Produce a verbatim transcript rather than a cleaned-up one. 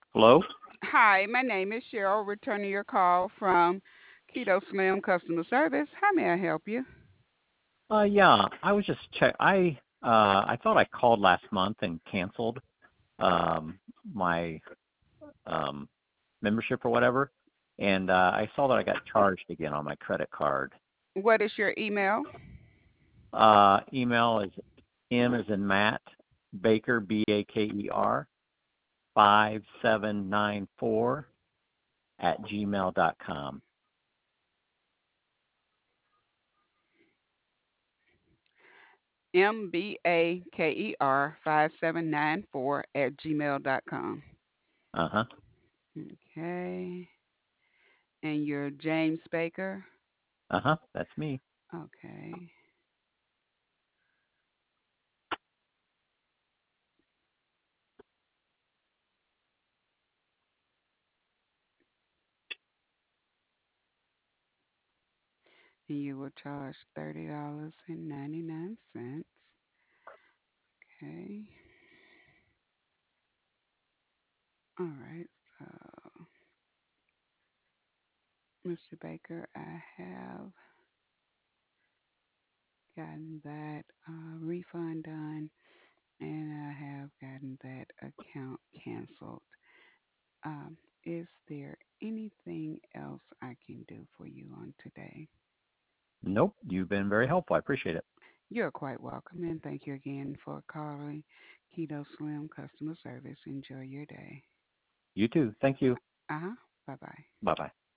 Hello? Hi, my name is Cheryl, returning your call from Keto Slim Customer Service. How may I help you? Uh, yeah, I was just check. I uh, I thought I called last month and canceled um, my um, membership or whatever, and uh, I saw that I got charged again on my credit card. What is your email? Uh, email is M as in Matt Baker B A K E R five seven nine four at gmail dot com. M B A K E R five seven nine four at gmail dot com. Uh huh. Okay. And you're James Baker? Uh huh. That's me. Okay. And you were charged thirty dollars and ninety-nine cents. Okay. All right. So, mister Baker, I have gotten that uh, refund done and I have gotten that account canceled. Um, is there anything else I can do for you on today? Nope. You've been very helpful. I appreciate it. You're quite welcome, and thank you again for calling Keto Slim Customer Service. Enjoy your day. You too. Thank you. Uh huh. Bye bye. Bye bye.